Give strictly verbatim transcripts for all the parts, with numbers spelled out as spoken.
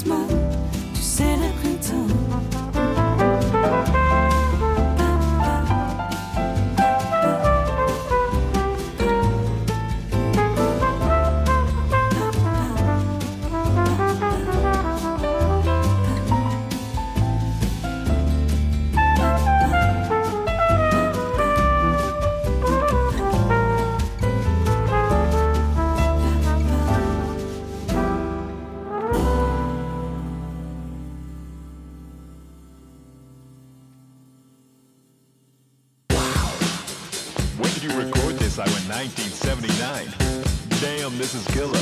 doucement, tu sais le printemps. nineteen seventy-nine. Damn, this is killer.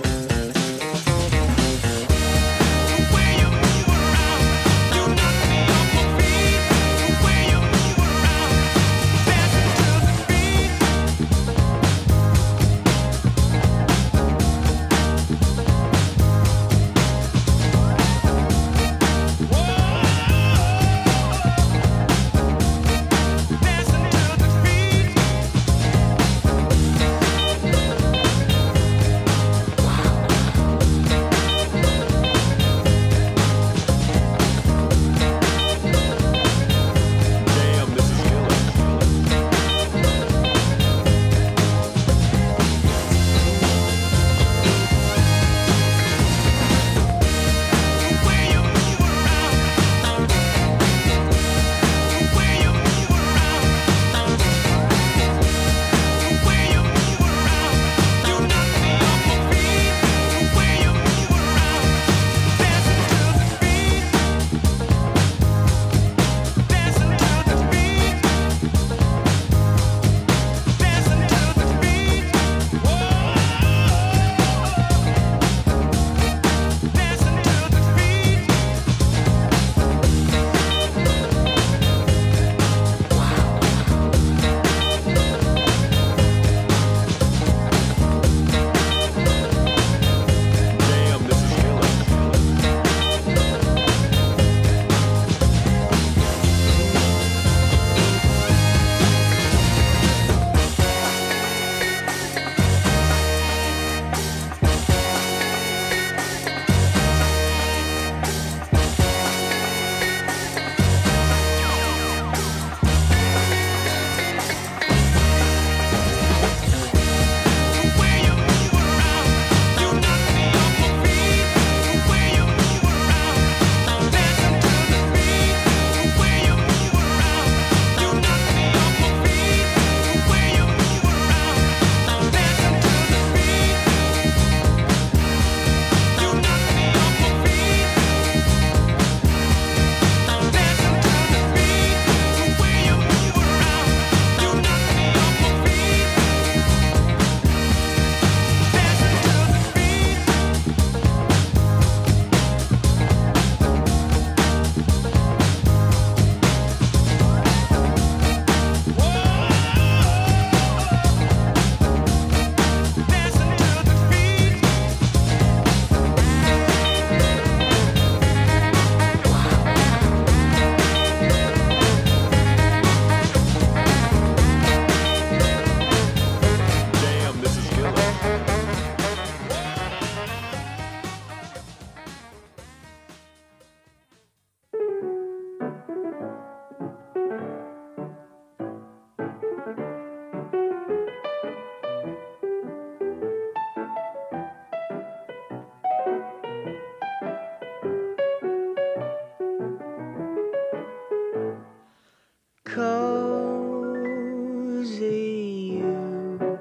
Cozy you,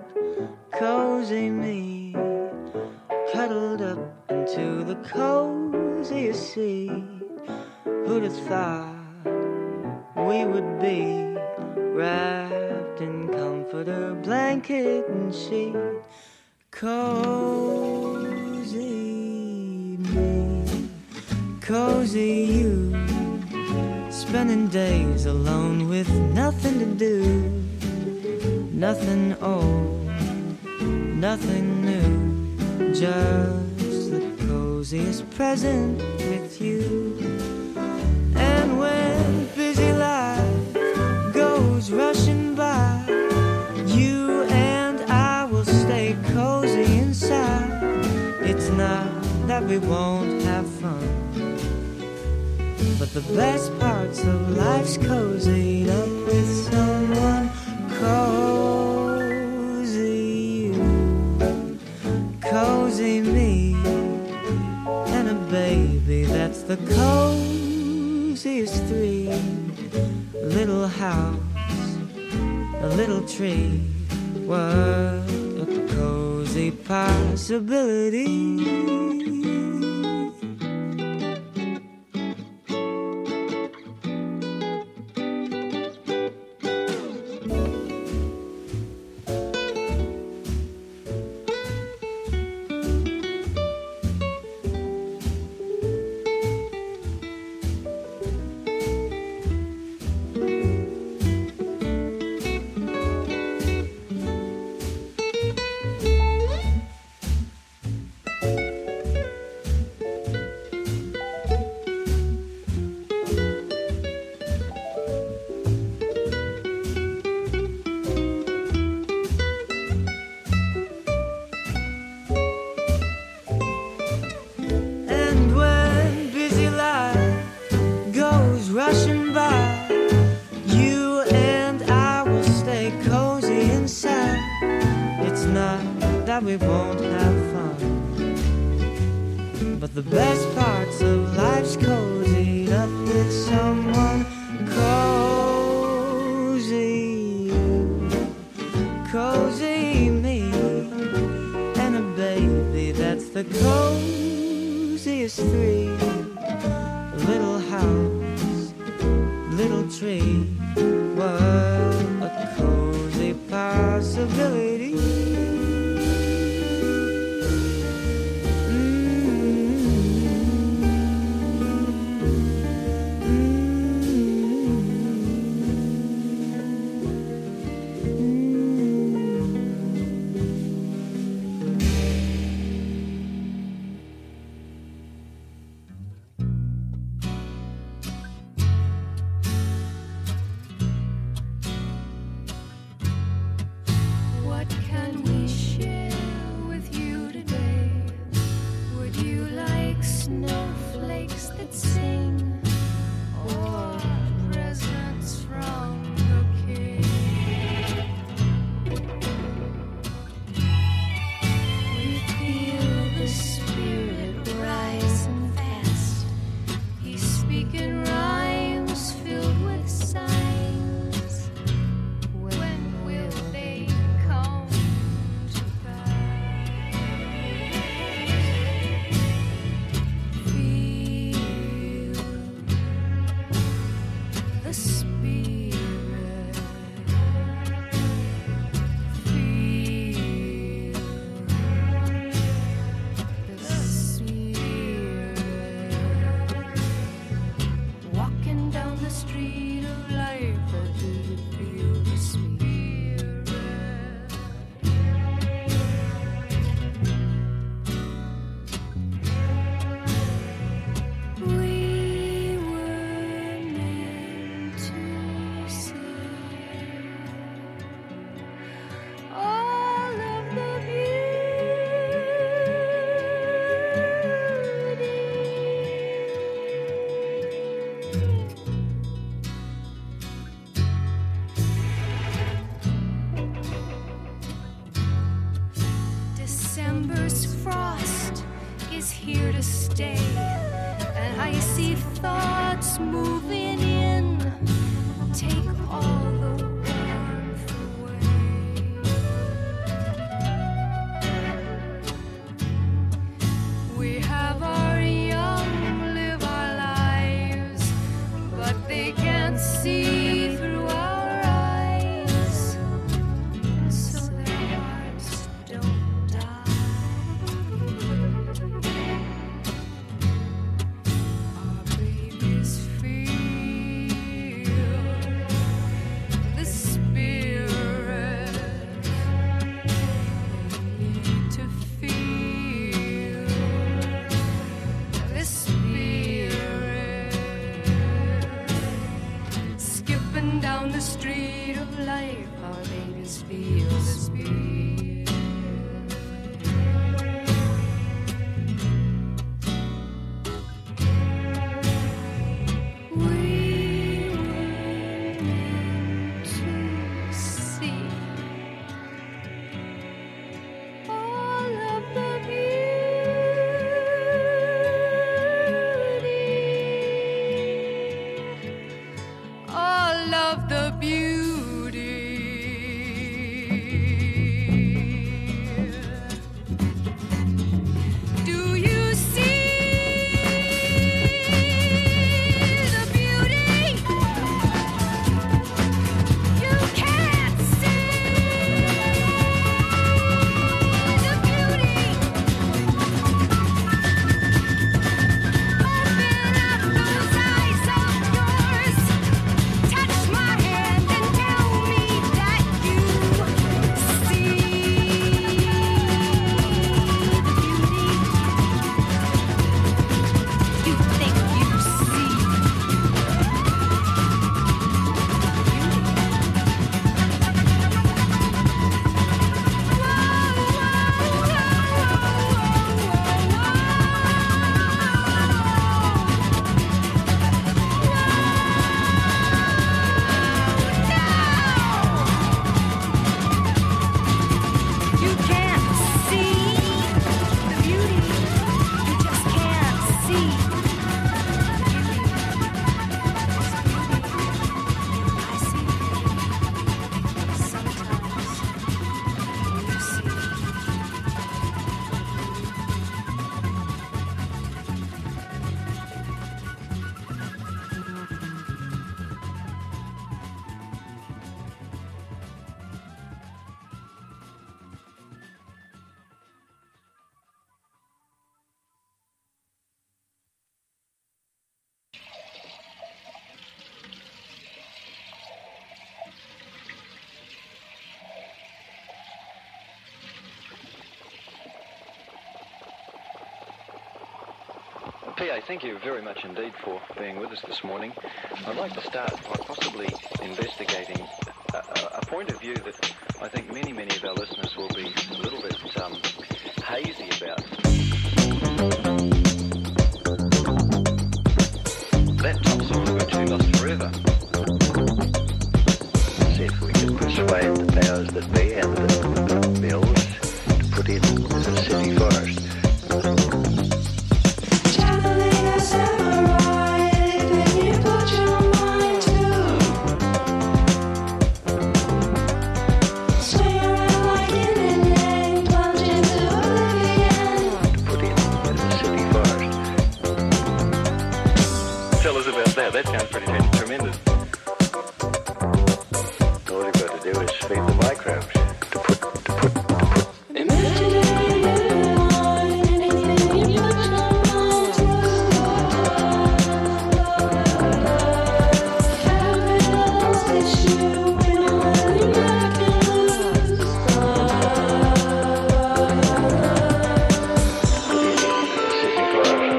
cozy me, cuddled up into the coziest seat. Who'd have thought we would be wrapped in comforter, blanket and sheet? Cozy me, cozy you, spending days alone with nothing to do, nothing old, nothing new, just the coziest present with you. And when busy life goes rushing by, you and I will stay cozy inside. It's not that we won't have fun, But the best parts of life's cozied up with someone cozy you, cozy me, and a baby that's the coziest three. Little house, a little tree, what a cozy possibility. We won't have fun, but the best parts of life's cozied up with someone cozy, cozy me, and a baby that's the coziest three. Little house, little tree, what a cozy possibility. December's frost is here to stay, and I see thoughts moving in, take all the warmth away. We have our young, live our lives, but they can't see through our eyes, so their hearts don't die. Our babies feel the spirit. They need to feel the spirit. Skipping down the street of life, our babies feel the spirit. love the beauty. Do you see the beauty? You can't see the beauty. Open up those eyes of yours. Touch my hand and tell me that you see the beauty. You think you see the You can't see the beauty. You just can't see the beauty. I see sometimes you see. P A, thank you very much indeed for being with us this morning. I'd like to start by possibly investigating a, a, a point of view that I think many, many of our listeners will be a little bit um, hazy about. That top song of Virtue Lost Forever. See if we can persuade the powers that be and the, the bills to put in the city forest. Traveling a samurai, anything you put your mind to. Swing around like yin and yang, plunge into oblivion. Put in the city forest. Tell us about that. That sounds pretty tremendous. All you've got to do is feed the microbes to put, to put, to put. Imagining anything you put your mind to. Capitals issue when you're letting back and loose. City forest.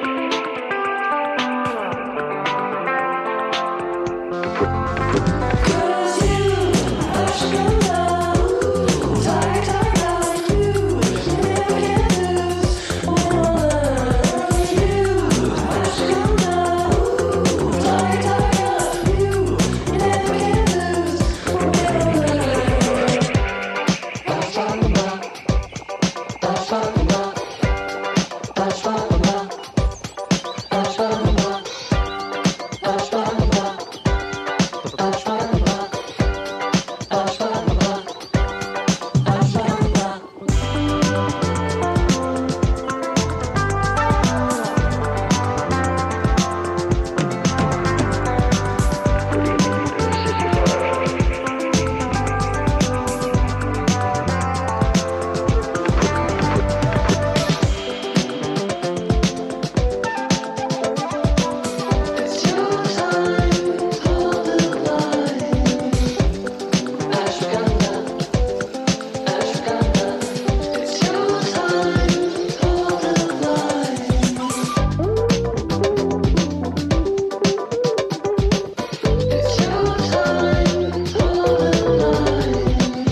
To put, to put. Cause you hush your love, tired, tired of you, you never can lose. When I love you, hush your love, tired, tired of you, you never can lose. It's your time, hold the line. Ashwagandha, ashwagandha. It's your time, hold the line. It's your time, hold the line.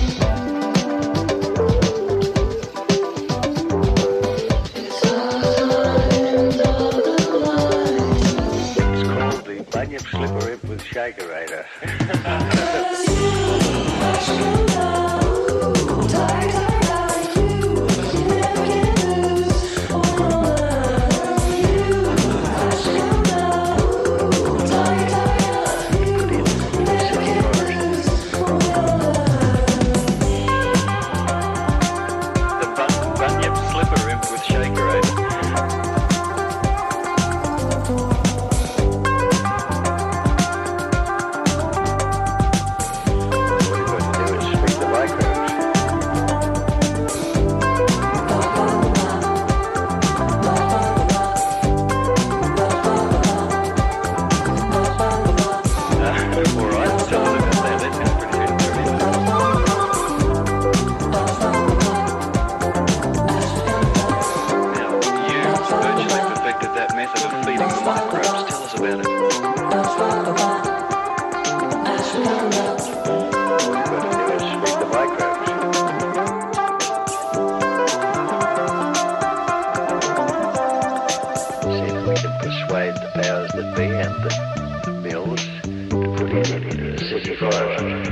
It's our time, hold the line. It's called the Bunyip Slipper with Shakerator. Cause you hush your love, tired, tired of you, you never can lose. When I love you, hush your love, tired, tired of you, you never put it into the city forever.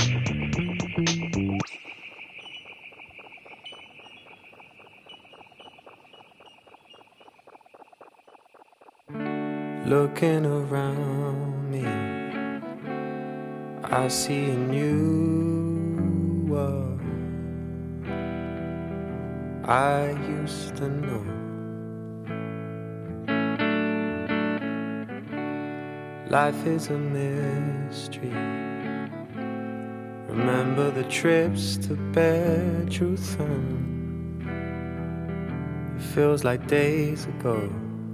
Looking around me, I see a new world I used to know. Life is a mystery. Remember the trips to bear truth on. It feels like days ago.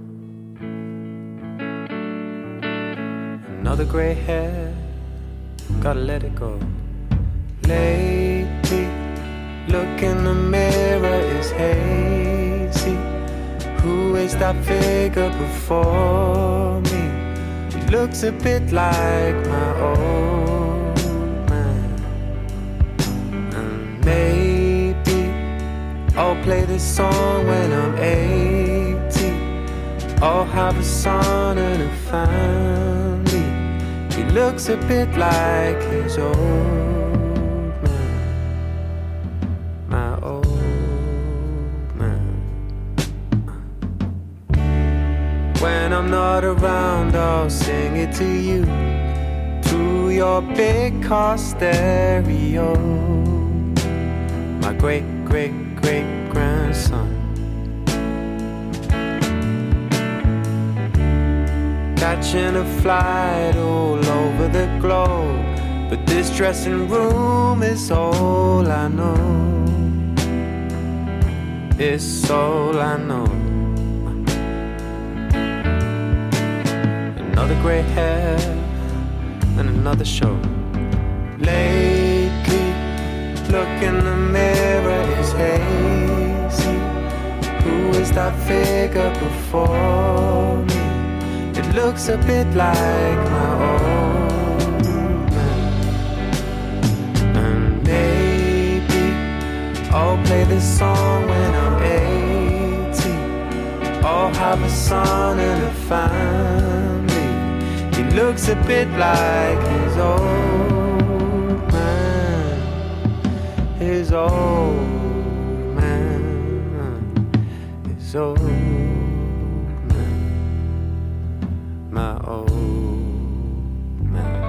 Another gray hair, gotta let it go. Lately, look in the mirror, it's hazy. Who is that figure before me? He looks a bit like my old man. And maybe I'll play this song when I'm eighty. I'll have a son and a family. He looks a bit like his old man, my old man. When I'm not around, I'll sing it to you through your big car stereo. My great, great, great grandson. Catching a flight all over the globe, but this dressing room is all I know. It's all I know. Another grey hair and another show. Lately, look in the mirror, it's hazy. Who is that figure before me? It looks a bit like my old man. And maybe I'll play this song when I'm eighty. I'll have a son and a family. He looks a bit like his old man. His old man. His old my old man.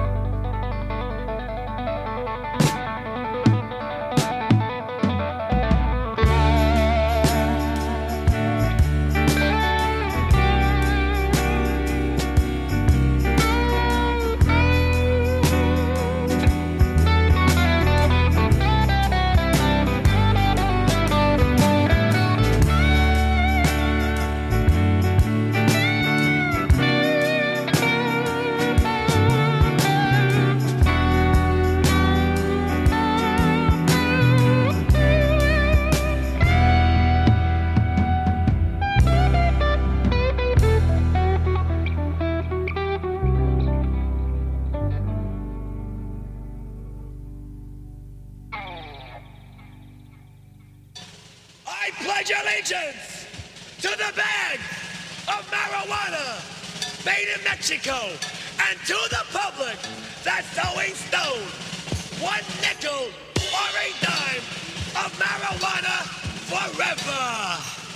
I pledge allegiance to the bag of marijuana made in Mexico and to the public that's always known one nickel or a dime of marijuana forever.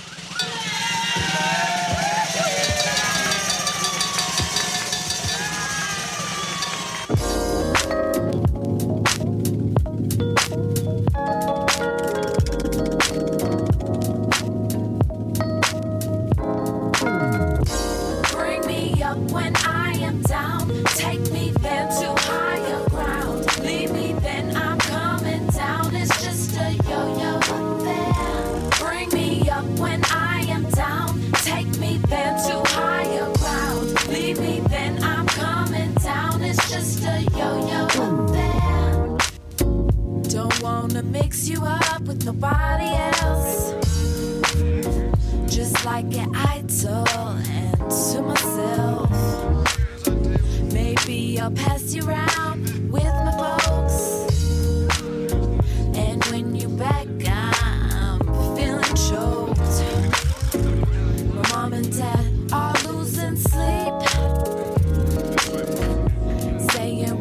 Bring me up when I am down. Take me then to higher ground. Leave me then I'm coming down. It's just a yo-yo there. Bring me up when I am down. Take me then to higher ground. Leave me then I'm coming down. It's just a yo-yo there. Don't wanna mix you up with nobody else. Just like an idol and to myself. Maybe I'll pass you around with my folks. And when you back, I'm feeling choked. My mom and dad are losing sleep, saying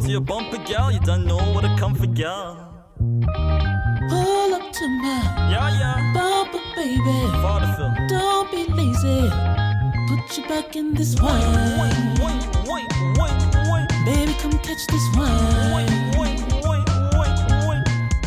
see a bumper, gal, you don't know what to come for, gal. Pull up to my Yeah, yeah. bumper, baby. Vaudeville. Don't be lazy. Put your back in this wine. Wait, wait, wait, wait, wait. Baby, come catch this wine. Wait, wait, wait, wait, wait.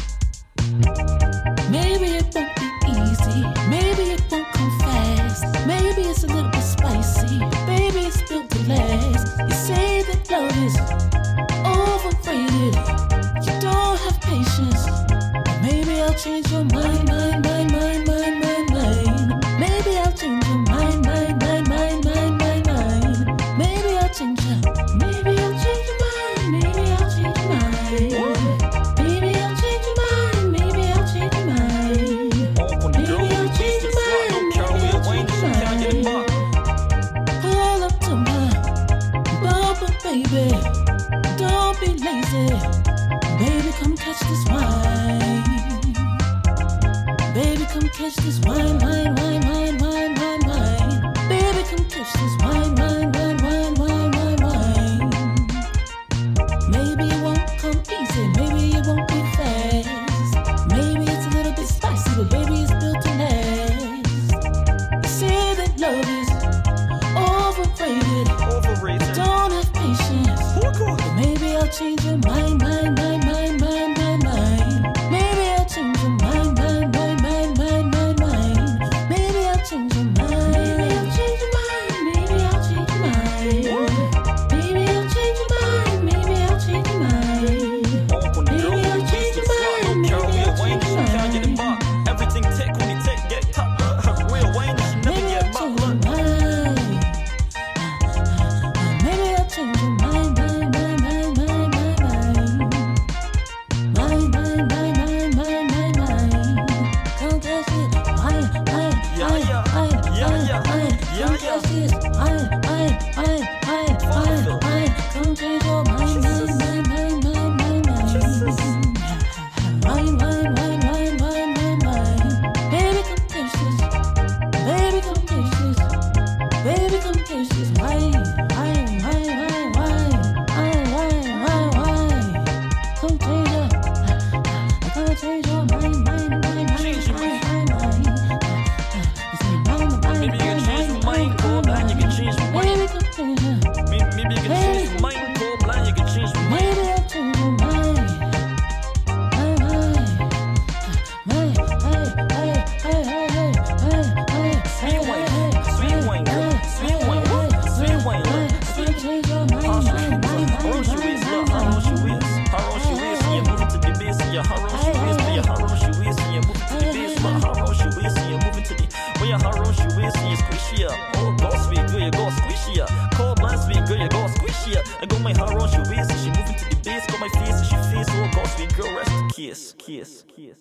Maybe it won't be easy. Maybe it won't come fast. Maybe it's a little bit spicy. Baby, it's built to last. You say that love is overrated. You don't have patience. Maybe I'll change your mind, mind, mind, mind, mind, mind, mind. Maybe I'll change your mind, mind, mind, mind, mind, mind, mind. Maybe I'll change your, maybe I'll change your mind, maybe I'll change your mind. Maybe I'll change your mind, maybe I'll change your mind. Maybe I'll change your mind, maybe I'll change your mind. Pull up to my bumper, baby. Don't be lazy. Baby, come catch this wine. Baby, come catch this wine, wine, wine, wine, wine, wine, wine. Baby, come catch this wine, wine, wine, wine, wine, wine, wine. Maybe it won't come easy, maybe it won't be fast. Maybe it's a little bit spicy, but baby, it's built to last. You say that love is overrated. Overrated. Don't have patience. But maybe I'll change your mind, mind, mind, mind, mind, mind, mind. Maybe I'll change your mind, mind, mind, mind, mind, mind, mind. Maybe I'll change your mind. Maybe I'll change your mind. Maybe I'll change your mind. Maybe I'll change your mind. Maybe I'll change your mind. Maybe I'll change your mind. Maybe I'll change your mind. Everything tech, when you tech, get top. Real Wayne, you never Maybe get I'll change butt. your mind. Maybe I'll change your mind, mind, mind, mind, mind, mind, mind. Mind, mind, mind, mind, mind, mind, mind. Come catch it, wine, wine, Yeah, wine, yeah. wine, Yeah, wine, yeah. wine. Yeah, Come yeah. catch it, wine, wine, wine, wine, wine, wine. Come change your mind, mind, mind, mind, mind, mind, mind. Wine, wine, wine, wine, wine, wine, wine. Baby, come catch this. Baby, come catch this. Baby, come catch this. Wine, wine, wine, wine, wine, wine, wine, wine, wine. Come change your, come change your mind, mind, mind, mind, Change your mind, mind, mind. Maybe you can change your mind, cold blind, you can change your mind. Baby, come change your, Maybe, maybe you can change your mind, cold blind, you can change your mind. maybe I'll change your mind. Mind, mind, mind, hey, hey, hey, hey, hey, hey, hey, Sweet hey, wine, hey, sweet hey, wine, hey, sweet hey, wine, hey, sweet hey, wine. hey, hey, change your mind, How mind, mind, mind, she is, look, how mind, she mind. is, how she is, and you're moving to the bass, and you're how she is, but you're how she is, and you're moving to the bass, but how she is, and you're moving to the, well, you're how she is, and you're squishy up. Oh, go sweet, girl, you go squishy up. Cold blind, sweet girl, you go squishy up. I got my how she is, and she moving to the bass, got my face, and she face, oh, go sweet girl, rest the kiss, kiss, kiss.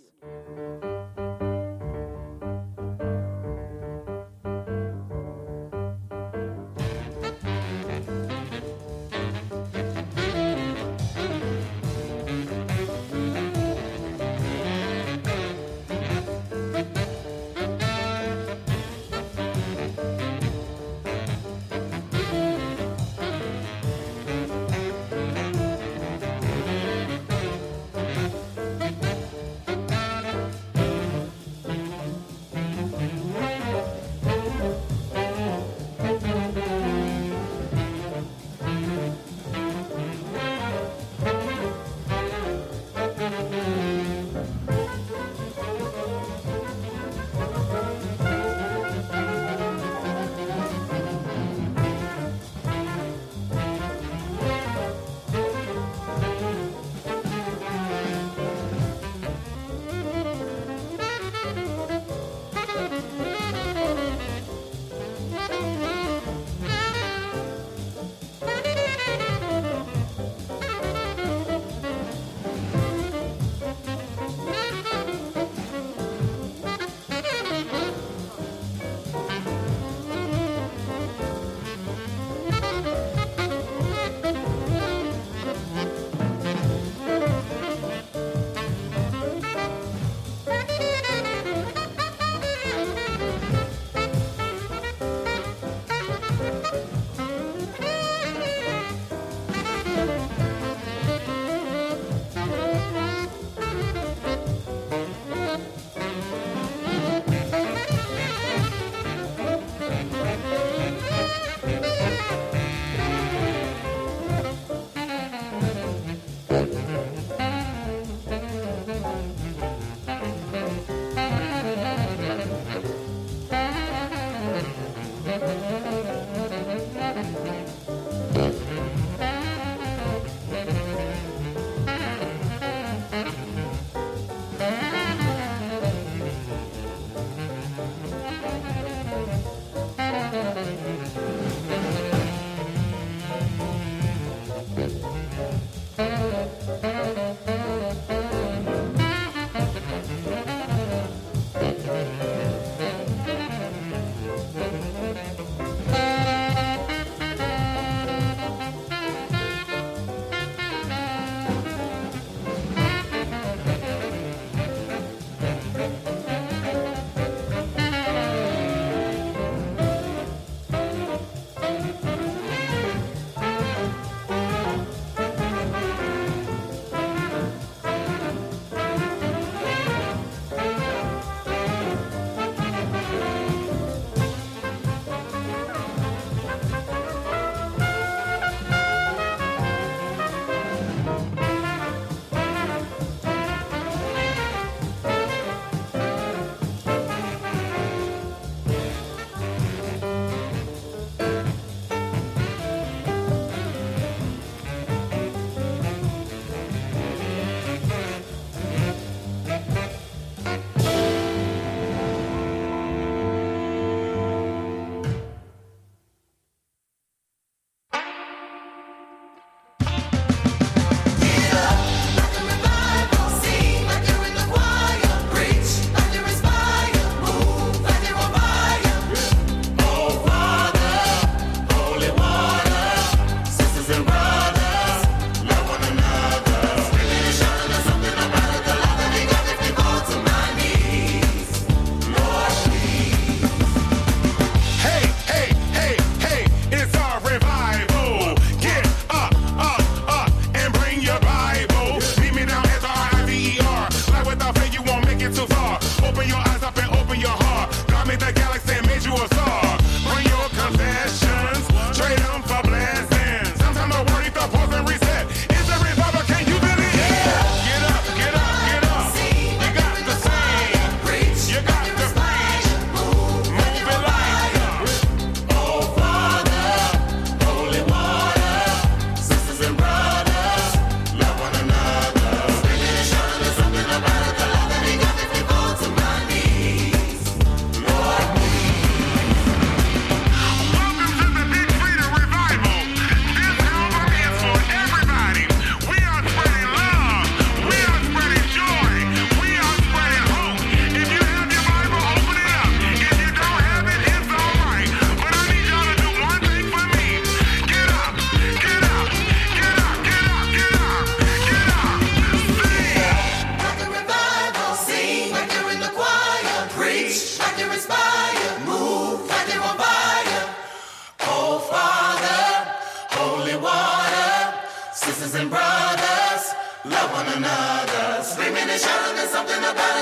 one another. Screaming and shouting, there's something about it